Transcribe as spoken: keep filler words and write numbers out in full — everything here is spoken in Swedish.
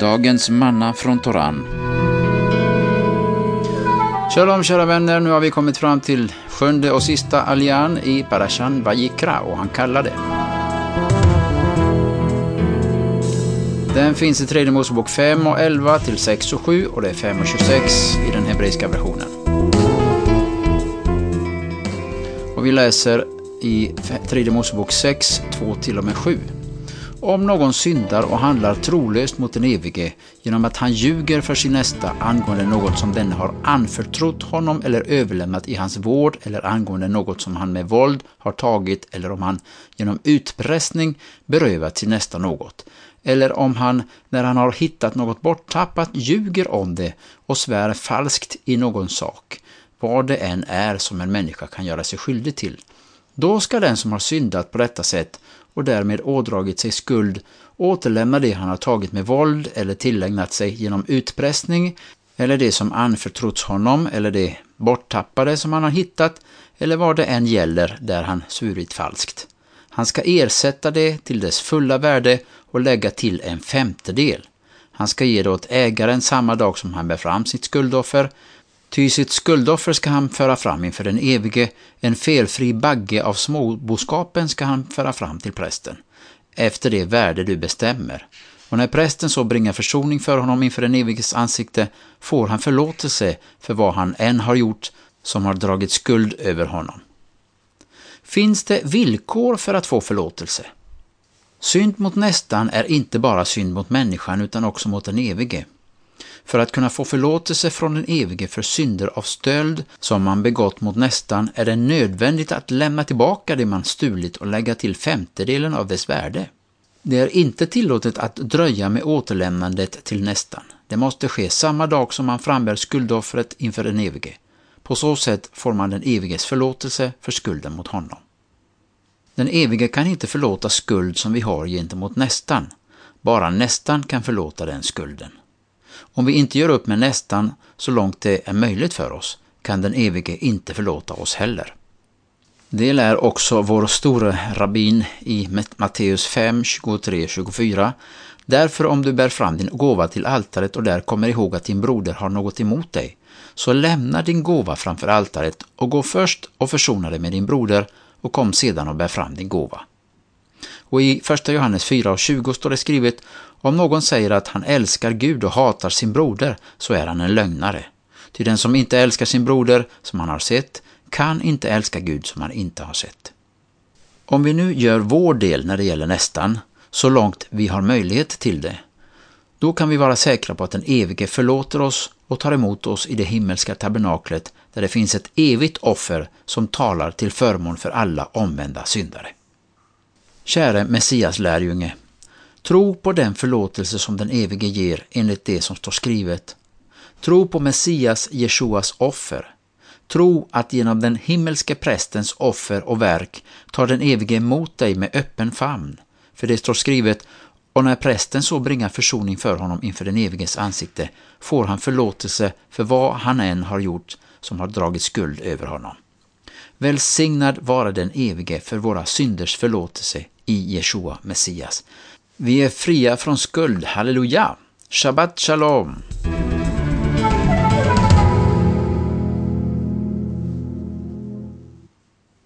Dagens manna från Toran. Shalom kära vänner, nu har vi kommit fram till sjunde och sista aljan i Parashan Vayikra, och han kallar det. Den finns i tredje Mosebok fem och elva till sex och sju, och det är fem och tjugosex i den hebreiska versionen. Och vi läser i tredje Mosebok sex, två till och med sju. Om någon syndar och handlar trolöst mot den evige genom att han ljuger för sin nästa angående något som denne har anförtrott honom eller överlämnat i hans vård, eller angående något som han med våld har tagit, eller om han genom utpressning berövat sin nästa något, eller om han när han har hittat något borttappat ljuger om det och svär falskt i någon sak, vad det än är som en människa kan göra sig skyldig till, då ska den som har syndat på detta sätt och därmed ådragit sig skuld återlämna det han har tagit med våld eller tillägnat sig genom utpressning, eller det som anförtrotts honom, eller det borttappade som han har hittat, eller vad det än gäller där han svurit falskt. Han ska ersätta det till dess fulla värde och lägga till en femtedel. Han ska ge det åt ägaren samma dag som han bär fram sitt skuldoffer. Ty sitt skuldoffer ska han föra fram inför den evige, en felfri bagge av småboskapen ska han föra fram till prästen, efter det värde du bestämmer. Och när prästen så bringar försoning för honom inför den eviges ansikte, får han förlåtelse för vad han än har gjort som har dragit skuld över honom. Finns det villkor för att få förlåtelse? Synd mot nästan är inte bara synd mot människan utan också mot den evige. För att kunna få förlåtelse från den evige för synder av stöld som man begått mot nästan är det nödvändigt att lämna tillbaka det man stulit och lägga till femtedelen av dess värde. Det är inte tillåtet att dröja med återlämnandet till nästan. Det måste ske samma dag som man frambär skuldoffret inför den evige. På så sätt får man den eviges förlåtelse för skulden mot honom. Den evige kan inte förlåta skuld som vi har gentemot nästan. Bara nästan kan förlåta den skulden. Om vi inte gör upp med nästan så långt det är möjligt för oss, kan den evige inte förlåta oss heller. Det lär också vår store rabbin i Matteus fem, tjugotre till tjugofyra. Därför om du bär fram din gåva till altaret och där kommer ihåg att din broder har något emot dig, så lämna din gåva framför altaret och gå först och försona dig med din broder och kom sedan och bär fram din gåva. Och i första Johannes fyra och tjugo står det skrivet: om någon säger att han älskar Gud och hatar sin broder, så är han en lögnare. Ty den som inte älskar sin broder som han har sett, kan inte älska Gud som han inte har sett. Om vi nu gör vår del när det gäller nästan, så långt vi har möjlighet till det, då kan vi vara säkra på att den evige förlåter oss och tar emot oss i det himmelska tabernaklet, där det finns ett evigt offer som talar till förmån för alla omvända syndare. Käre Messias lärjunge, tro på den förlåtelse som den evige ger enligt det som står skrivet. Tro på Messias Jeshuas offer. Tro att genom den himmelske prästens offer och verk tar den evige emot dig med öppen famn. För det står skrivet: och när prästen så bringar försoning för honom inför den eviges ansikte, får han förlåtelse för vad han än har gjort som har dragit skuld över honom. Välsignad vara den evige för våra synders förlåtelse i Jeshua Messias. Vi är fria från skuld, halleluja! Shabbat shalom!